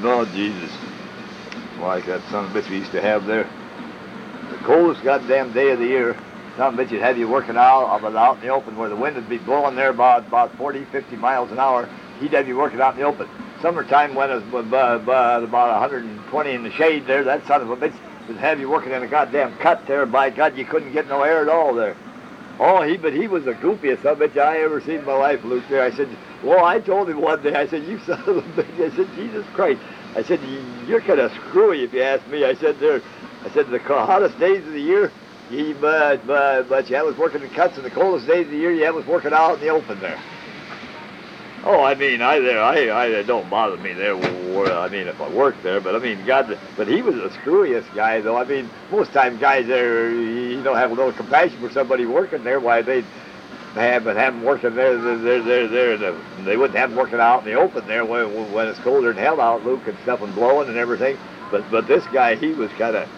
No, Jesus. Like that son of a bitch we used to have there. The coldest goddamn day of the year. Son of a bitch would have you working out in the open where the wind would be blowing there about 40, 50 miles an hour. He'd have you working out in the open. Summertime when it was about 120 in the shade there, that son of a bitch would have you working in a goddamn cut there. By God, you couldn't get no air at all there. Oh, but he was the goofiest son of a bitch I ever seen in my life, Luke, there. I said, well, I told him one day, I said, you son of a bitch. I said, Jesus Christ. I said, you're kind of screwy if you ask me. I said, the hottest days of the year, but you was working in cuts, and the coldest days of the year, you was working out in the open there. Oh, I mean, I don't bother me there. I mean, if I work there, but I mean, God, but he was the screwiest guy, though. I mean, most time guys there, you don't have a little compassion for somebody working there. Why they have him working there, they wouldn't have him working out in the open there when it's colder than hell out, Luke, and stuff and blowing and everything. But this guy, he was kind of.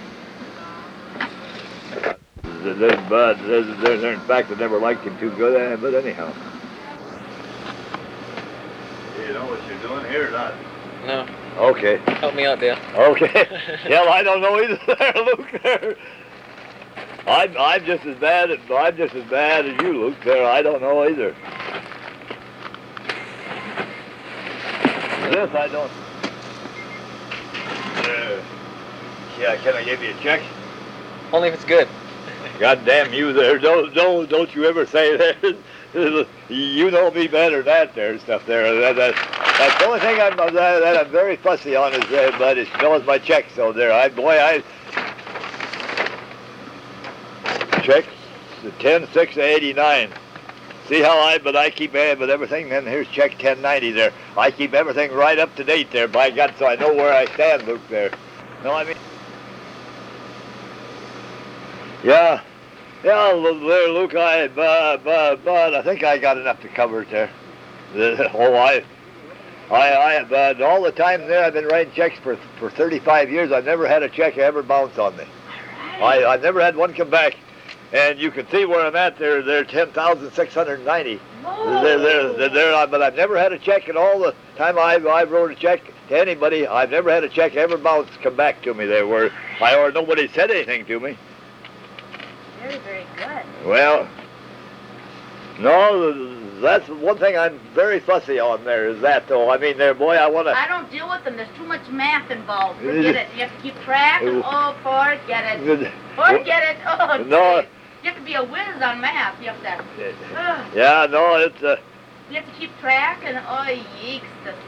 In fact, I never liked him too good, but anyhow. You know what you're doing here or not? No. Okay. Help me out, Dale. Okay. Yeah, I don't know either there, Luke, there. I'm just as bad as you, Luke, there. I don't know either. This I don't. Yeah, can I give you a check? Only if it's good. God damn you there. Don't you ever say that. You know me better than that there stuff there. That's the only thing that I'm very fussy on is but it knows my check. So there, I check the 10/6/89. See how I keep but everything. Then here's check 1090 there. I keep everything right up to date there. By God, so I know where I stand, Luke. There. No, I mean. Yeah. Yeah, there, Luke, but I think I got enough to cover it there. But all the time there, I've been writing checks for 35 years. I've never had a check ever bounce on me. I've never had one come back. And you can see where I'm at there. They're 10,690. But I've never had a check, and all the time I wrote a check to anybody, I've never had a check ever bounce come back to me there or nobody said anything to me. Very, very good. Well, no, that's one thing I'm very fussy on there is that, though. I mean, there, boy, I don't deal with them. There's too much math involved. Forget it. You have to keep track. Oh, forget it. Forget it. Oh, no. You have to be a whiz on math. You have to. Yeah, no, it's. You have to keep track, and yeeks.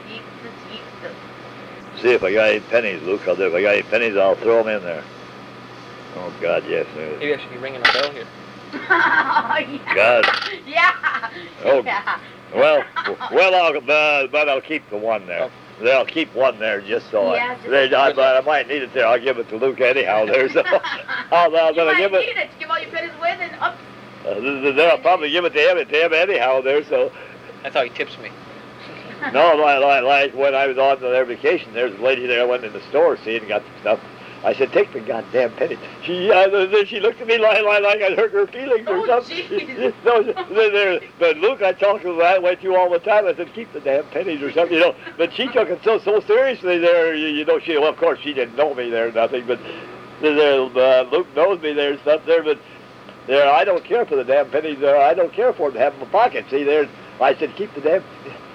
See if I got any pennies, Luke. If I got any pennies, I'll throw them in there. Oh, God, yes. Maybe I should be ringing a bell here. Oh, yeah. God. Yeah. Oh. Yeah. Well, but I'll keep the one there. Oh. I'll keep one there just so I might need it there. I'll give it to Luke anyhow there. So I'll give it. Give all your pennies with and up. I'll probably give it to him anyhow there. So. I thought he tips me. No, like when I was on their vacation, there's a lady there. I went in the store, and got some stuff. I said, take the goddamn penny. She looked at me like I'd hurt her feelings or something. No, but Luke, I talked to her that way too all the time. I said, keep the damn pennies or something, But she took it so seriously there, well, of course, she didn't know me there or nothing, but Luke knows me there and stuff there, but there, I don't care for the damn pennies there. I don't care for them to have in my pocket. See, there, I said, keep the damn,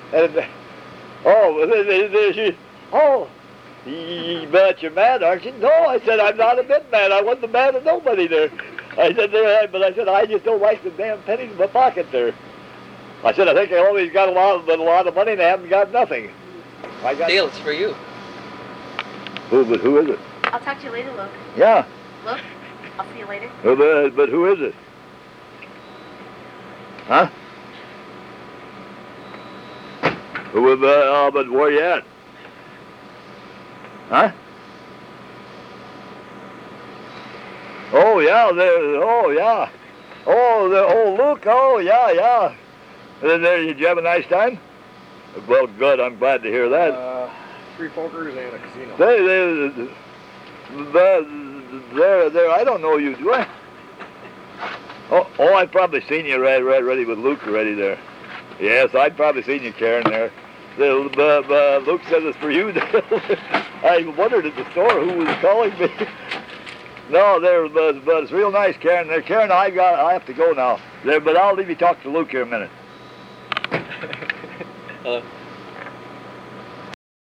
but you're mad, aren't you? No, I said, I'm not a bit mad. I wasn't mad at nobody there. I said, I just don't like the damn pennies in my pocket there. I said, I think I always got a lot of money and I haven't got nothing. Dale, it's for you. Who is it? I'll talk to you later, Luke. Yeah. Luke, I'll see you later. But who is it? Huh? But where you at? Huh? Oh, yeah, yeah. Luke, yeah. Did you have a nice time? Well, good, I'm glad to hear that. 3 pokers and a casino. There, I don't know you, do I? Oh, I've probably seen you ready with Luke already there. Yes, I'd probably seen you carrying there. Luke said it's for you. I wondered at the store who was calling me. No, but it's real nice, Karen. Karen, I have to go now. But I'll leave you talk to Luke here a minute. Hello.